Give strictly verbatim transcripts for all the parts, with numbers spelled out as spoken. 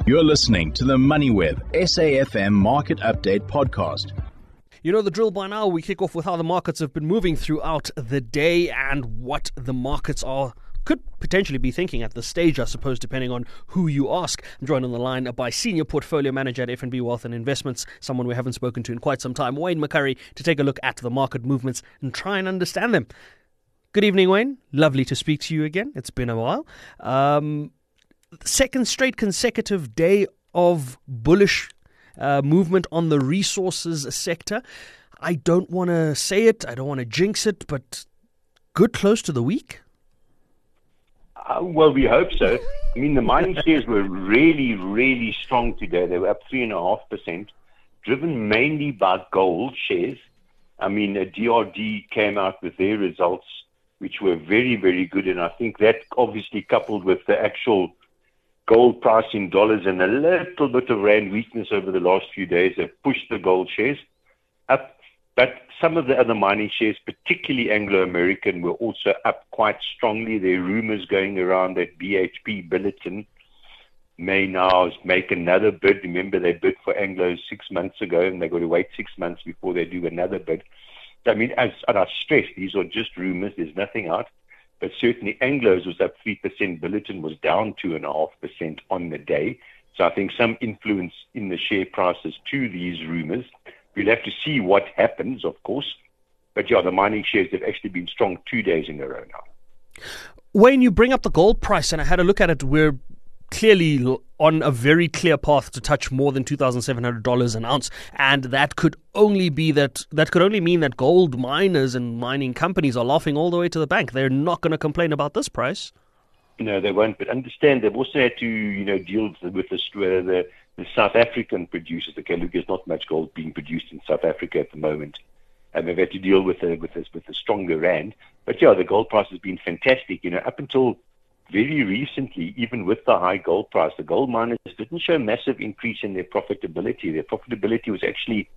You're listening to the MoneyWeb S A F M Market Update Podcast. You know the drill by now. We kick off with how the markets have been moving throughout the day and what the markets are could potentially be thinking at this stage, I suppose, depending on who you ask. I'm joined on the line by Senior Portfolio Manager at F N B Wealth and Investments, someone we haven't spoken to in quite some time, Wayne McCurry, to take a look at the market movements and try and understand them. Good evening, Wayne. Lovely to speak to you again. It's been a while. Um, second straight consecutive day of bullish uh, movement on the resources sector. I don't want to say it, I don't want to jinx it, but good close to the week. Uh, well, we hope so. I mean, the mining shares were really, really strong today. They were up three and a half percent, driven mainly by gold shares. I mean, uh, D R D came out with their results, which were very, very good. And I think that obviously coupled with the actual gold price in dollars and a little bit of rand weakness over the last few days have pushed the gold shares up. But some of the other mining shares, particularly Anglo-American, were also up quite strongly. There are rumors going around that B H P Billiton may now make another bid. Remember, they bid for Anglo six months ago, and they've got to wait six months before they do another bid. I mean, as and I stress, these are just rumors. There's nothing out. But certainly Anglo's was up three percent. Billiton was down two point five percent on the day. So I think some influence in the share prices to these rumors. We'll have to see what happens, of course. But yeah, the mining shares have actually been strong two days in a row now. Wayne, you bring up the gold price, and I had a look at it. We're clearly on a very clear path to touch more than two thousand seven hundred dollars an ounce. And that could only be that, that could only mean that gold miners and mining companies are laughing all the way to the bank. They're not going to complain about this price. No, they won't. But understand, they've also had to, you know, deal with the, the The South African producers. Okay, look, there's not much gold being produced in South Africa at the moment, and they've had to deal with a, with a, with a stronger rand. But yeah, the gold price has been fantastic. You know, up until very recently, even with the high gold price, the gold miners didn't show a massive increase in their profitability. Their profitability was actually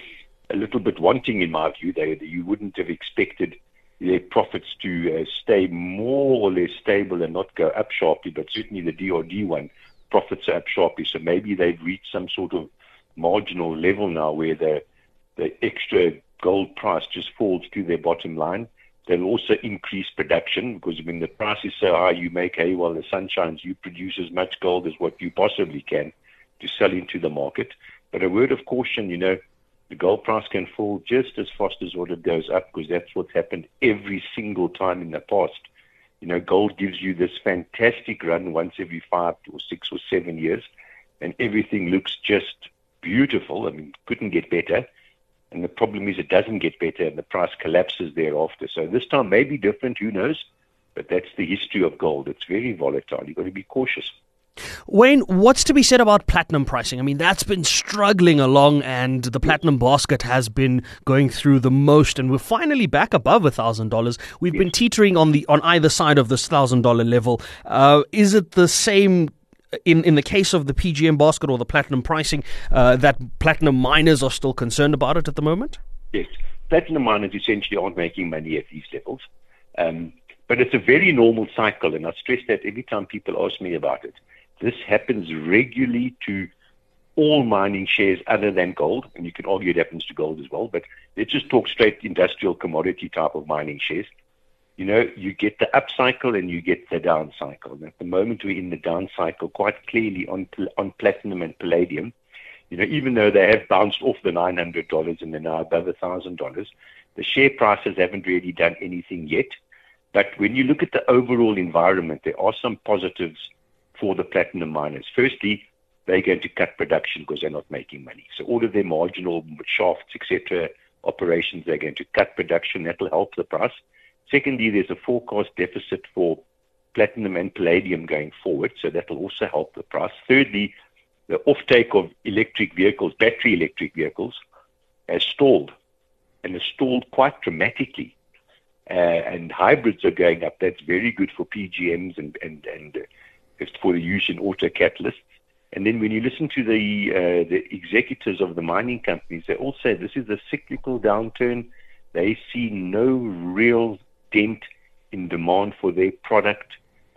a little bit wanting, in my view. They, you wouldn't have expected their profits to uh, stay more or less stable and not go up sharply. But certainly the D R D one, profits are up sharply, so maybe they've reached some sort of marginal level now where the the extra gold price just falls to their bottom line. They'll also increase production because when the price is so high, you make hay while the sun shines. You produce as much gold as what you possibly can to sell into the market. But a word of caution, you know, the gold price can fall just as fast as what it goes up because that's what's happened every single time in the past. You know, gold gives you this fantastic run once every five or six or seven years, and everything looks just beautiful. I mean, couldn't get better. And the problem is it doesn't get better, and the price collapses thereafter. So this time may be different, who knows? But that's the history of gold. It's very volatile. You've got to be cautious. Wayne, what's to be said about platinum pricing? I mean, that's been struggling along, and the platinum basket has been going through the most, and we're finally back above one thousand dollars. We've yes. been teetering on the on either side of this one thousand dollars level. Uh, is it the same in, in the case of the P G M basket or the platinum pricing, uh, that platinum miners are still concerned about it at the moment? Yes. Platinum miners essentially aren't making money at these levels. Um, but it's a very normal cycle, and I stress that every time people ask me about it. This happens regularly to all mining shares other than gold, and you can argue it happens to gold as well, but let's just talk straight industrial commodity type of mining shares. You know, you get the up cycle and you get the down cycle. And at the moment, we're in the down cycle quite clearly on on platinum and palladium. You know, even though they have bounced off the nine hundred dollars and they're now above one thousand dollars, the share prices haven't really done anything yet. But when you look at the overall environment, there are some positives for the platinum miners. Firstly, they're going to cut production because they're not making money. So all of their marginal shafts, et cetera, operations, they're going to cut production. That will help the price. Secondly, there's a forecast deficit for platinum and palladium going forward, so that will also help the price. Thirdly, the offtake of electric vehicles, battery electric vehicles, has stalled, and has stalled quite dramatically. Uh, and hybrids are going up. That's very good for P G Ms and and and uh, for the use in auto catalysts. And then when you listen to the uh, the executives of the mining companies, they all say this is a cyclical downturn. They see no real dent in demand for their product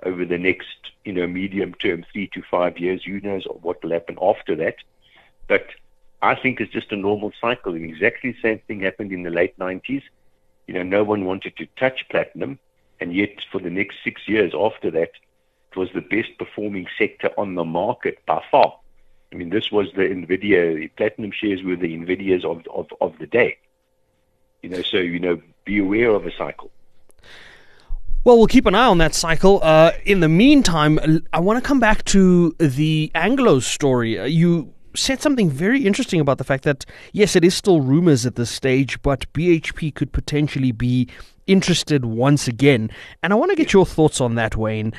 over the next, you know, medium term, three to five years. Who knows what will happen after that? But I think it's just a normal cycle. And exactly the same thing happened in the late nineties. You know, no one wanted to touch platinum, and yet for the next six years after that, it was the best performing sector on the market by far. I mean, this was the NVIDIA, the platinum shares were the NVIDIAs of, of, of the day. You know, so, you know, be aware of a cycle. Well, we'll keep an eye on that cycle. Uh, in the meantime, I want to come back to the Anglo story. Uh, you said something very interesting about the fact that, yes, it is still rumors at this stage, but B H P could potentially be interested once again. And I want to get your thoughts on that, Wayne.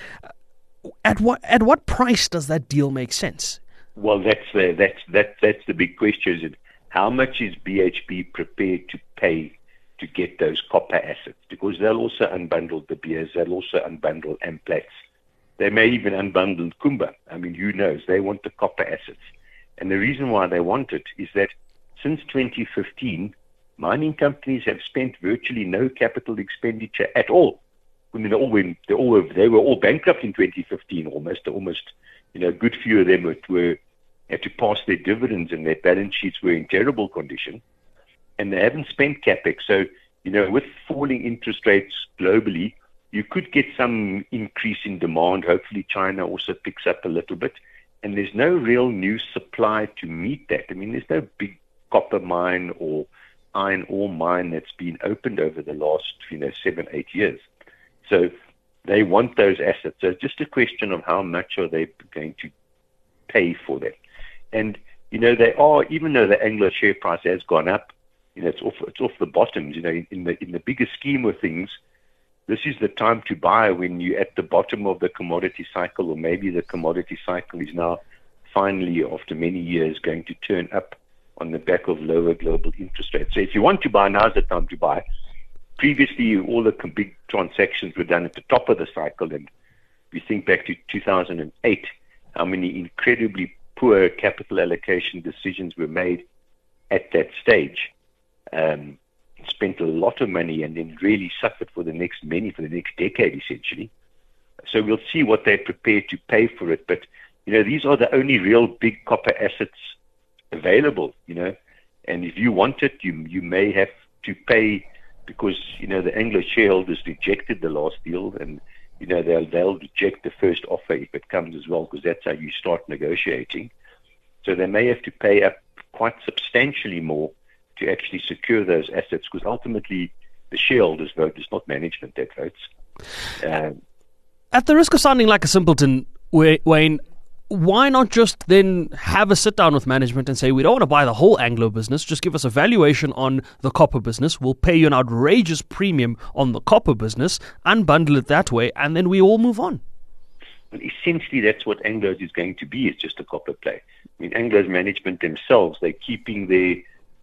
At what at what price does that deal make sense? Well, that's the that's that that's the big question. Is it how much is B H P prepared to pay to get those copper assets? Because they'll also unbundle De Beers, they'll also unbundle Amplats. They may even unbundle Kumba. I mean, who knows? They want the copper assets. And the reason why they want it is that since twenty fifteen, mining companies have spent virtually no capital expenditure at all. I mean, they all went, they all they were all bankrupt in twenty fifteen. Almost, almost, you know, a good few of them were had to pass their dividends, and their balance sheets were in terrible condition. And they haven't spent capex. So, you know, with falling interest rates globally, you could get some increase in demand. Hopefully, China also picks up a little bit. And there's no real new supply to meet that. I mean, there's no big copper mine or iron ore mine that's been opened over the last, you know, seven, eight years. So they want those assets. So it's just a question of how much are they going to pay for them. And, you know, they are, even though the Anglo share price has gone up, you know, it's off, it's off the bottoms, you know, in the, in the bigger scheme of things, this is the time to buy when you're at the bottom of the commodity cycle, or maybe the commodity cycle is now finally, after many years, going to turn up on the back of lower global interest rates. So if you want to buy, now's the time to buy. Previously, all the big transactions were done at the top of the cycle, and we think back to two thousand eight, how many incredibly poor capital allocation decisions were made at that stage. Um, spent a lot of money and then really suffered for the next many, for the next decade, essentially. So we'll see what they're prepared to pay for it. But, you know, these are the only real big copper assets available, you know. And if you want it, you you may have to pay, because, you know, the Anglo shareholders rejected the last deal, and, you know, they'll, they'll reject the first offer if it comes as well, because that's how you start negotiating. So they may have to pay up quite substantially more to actually secure those assets, because ultimately the shareholders vote, it's not management that votes. Um, At the risk of sounding like a simpleton, Wayne, why not just then have a sit down with management and say, we don't want to buy the whole Anglo business, just give us a valuation on the copper business, we'll pay you an outrageous premium on the copper business, unbundle it that way, and then we all move on? Well, essentially, that's what Anglo's is going to be. It's just a copper play. I mean, Anglo's management themselves, they're keeping their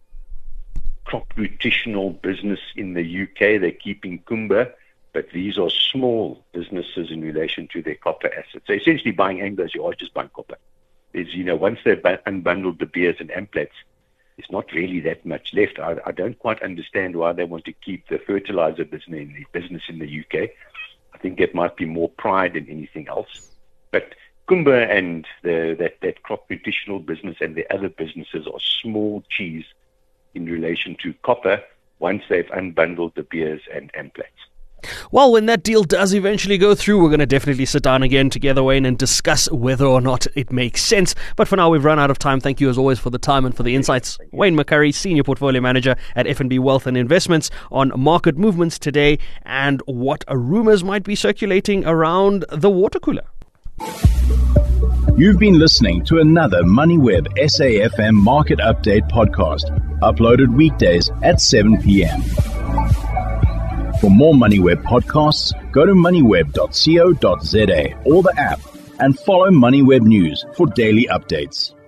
crop nutritional business in the U K, they're keeping Kumba, but these are small businesses in relation to their copper assets. So essentially buying Anglo's, you are just buying copper. There's, you know, once they've unbundled De Beers and Amplats, there's not really that much left. I, I don't quite understand why they want to keep the fertilizer business in the business in the U K. I think it might be more pride than anything else. But Kumba and the, that, that crop nutritional business and the other businesses are small cheese in relation to copper once they've unbundled De Beers and Amplats. Well, when that deal does eventually go through, we're going to definitely sit down again together, Wayne, and discuss whether or not it makes sense. But for now, we've run out of time. Thank you, as always, for the time and for the insights. Wayne McCurry, Senior Portfolio Manager at F N B Wealth and Investments, on market movements today and what rumours might be circulating around the water cooler. You've been listening to another MoneyWeb S A F M Market Update podcast, uploaded weekdays at seven p.m. For more MoneyWeb podcasts, go to moneyweb dot co dot za or the app, and follow MoneyWeb News for daily updates.